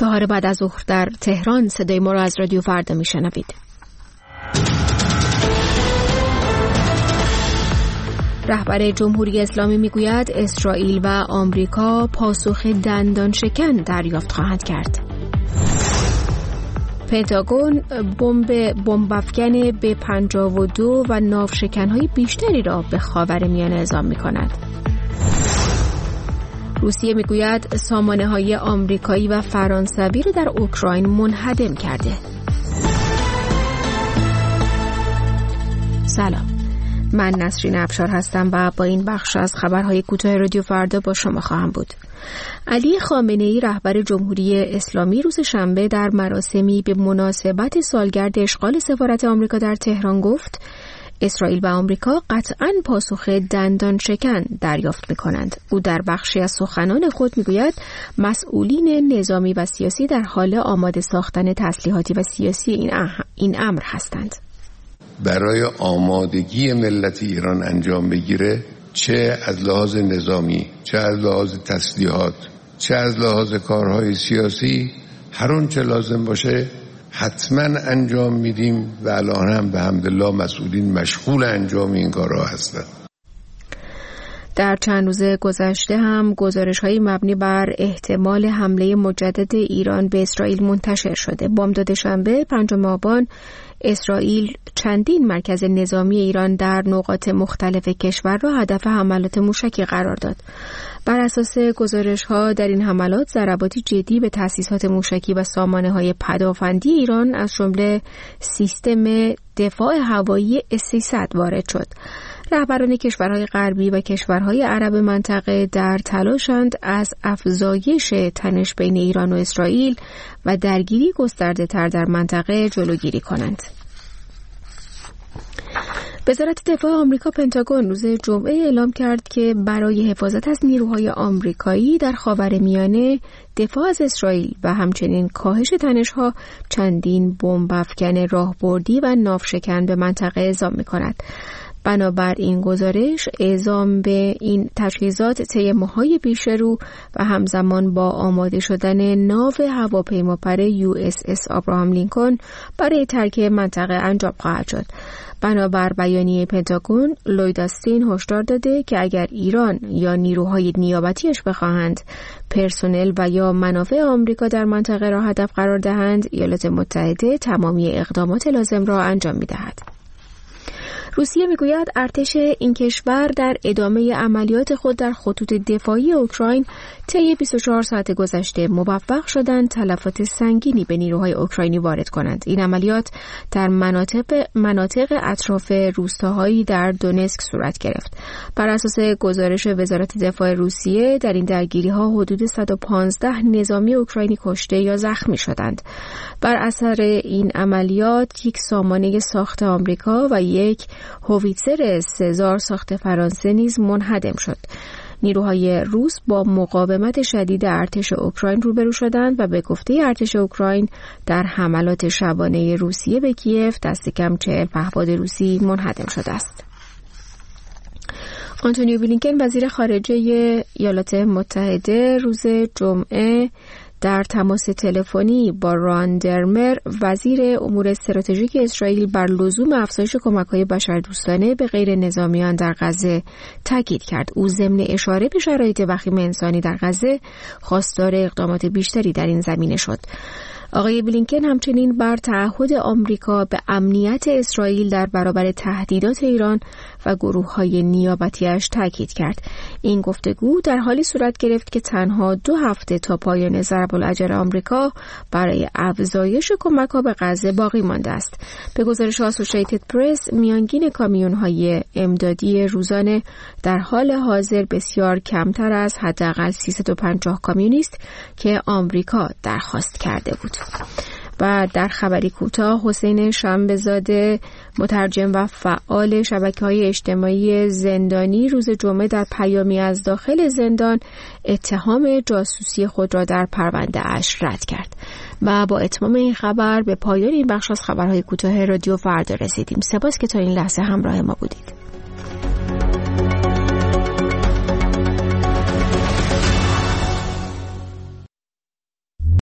4 بعد از ظهر در تهران. صدای ما را از رادیو فردا میشنوید. رهبر جمهوری اسلامی میگوید اسرائیل و آمریکا پاسخ دندان شکن دریافت خواهند کرد. پنتاگون بمب افکن B-52 و ناوشکن‌های بیشتری را به خاورمیانه اعزام می‌کند. روسیه میگوید سامانه‌های آمریکایی و فرانسوی را در اوکراین منهدم کرده. سلام، من نسرین افشار هستم و با این بخش از خبرهای کوتاه رادیو فردا با شما خواهم بود. علی خامنه‌ای رهبر جمهوری اسلامی روز شنبه در مراسمی به مناسبت سالگرد اشغال سفارت آمریکا در تهران گفت اسرائیل و آمریکا قطعاً پاسخ دندان شکن دریافت می‌کنند. او در بخشی از سخنان خود می‌گوید مسئولین نظامی و سیاسی در حال آماده ساختن تسلیحاتی و سیاسی این امر هستند. برای آمادگی ملت ایران انجام بگیره، چه از لحاظ نظامی، چه از لحاظ تسلیحات، چه از لحاظ کارهای سیاسی، هر اون چه لازم باشه حتما انجام میدیم و الان هم به حمدالله مسئولین مشغول انجام این کارها هستند. در چند روز گذشته هم گزارش‌های مبنی بر احتمال حمله مجدد ایران به اسرائیل منتشر شده. بامداد شنبه 5 آبان اسرائیل چندین مرکز نظامی ایران در نقاط مختلف کشور را هدف حملات موشکی قرار داد. بر اساس گزارش‌ها در این حملات ضرباتی جدی به تأسیسات موشکی و سامانه‌های پدافندی ایران از جمله سیستم دفاع هوایی S-300 وارد شد. رهبران کشورهای غربی و کشورهای عرب منطقه در تلاشند از افزایش تنش بین ایران و اسرائیل و درگیری گسترده‌تر در منطقه جلوگیری کنند. وزارت دفاع آمریکا پنتاگون روز جمعه اعلام کرد که برای حفاظت از نیروهای آمریکایی در خاورمیانه، دفاع از اسرائیل و همچنین کاهش تنش‌ها چندین بمب افکن راهبردی و ناوشکن به منطقه اعزام می‌کند. بنابر این گزارش اعزام به این تجهیزات طی ماه‌های پیشرو و همزمان با آماده شدن ناو هواپیمابر USS آبراهام لینکن برای ترک منطقه انجام خواهد شد. بنابر بیانیه پنتاگون، لوید آستین هشدار داده که اگر ایران یا نیروهای نیابتیش بخواهند پرسنل و یا منافع آمریکا در منطقه را هدف قرار دهند، ایالات متحده تمامی اقدامات لازم را انجام می‌دهد. روسیه میگوید ارتش این کشور در ادامه عملیات خود در خطوط دفاعی اوکراین طی 24 ساعت گذشته موفق شدند تلفات سنگینی به نیروهای اوکراینی وارد کنند. این عملیات در مناطق اطراف روستاهایی در دونسک صورت گرفت. بر اساس گزارش وزارت دفاع روسیه در این درگیری‌ها حدود 115 نظامی اوکراینی کشته یا زخمی شدند. بر اثر این عملیات یک سامانه ساخت آمریکا و یک هویتزر سزار ساخت فرانسه نیز منهدم شد. نیروهای روس با مقاومت شدید ارتش اوکراین روبرو شدند و به گفته ارتش اوکراین در حملات شبانه روسیه به کیف دست کم 40 پهپاد روسی منهدم شده است. آنتونی بلینکن وزیر خارجه ایالات متحده روز جمعه در تماس تلفنی با ران درمر وزیر امور استراتژیک اسرائیل بر لزوم افزایش کمک‌های بشردوستانه به غیر نظامیان در غزه تاکید کرد. او ضمن اشاره به شرایط وخیم انسانی در غزه خواستار اقدامات بیشتری در این زمینه شد. آقای بلینکن همچنین بر تعهد آمریکا به امنیت اسرائیل در برابر تهدیدات ایران و گروه‌های نیابتی‌اش تاکید کرد. این گفتگو در حالی صورت گرفت که تنها 2 هفته تا پایان ضرب الاجل آمریکا برای افزایش کمک‌ها به غزه باقی مانده است. به گزارش آسوشیتد پرس، میانگین کامیون‌های امدادی روزانه در حال حاضر بسیار کمتر از حداقل 350 کامیونی است که آمریکا درخواست کرده بود. و در خبری کوتاه، حسین شنبه‌زاده مترجم و فعال شبکه‌های اجتماعی زندانی روز جمعه در پیامی از داخل زندان اتهام جاسوسی خود را در پرونده اش رد کرد. و با اتمام این خبر به پایان این بخش از خبرهای کوتاه رادیو فردا رسیدیم. سپاس که تا این لحظه همراه ما بودید.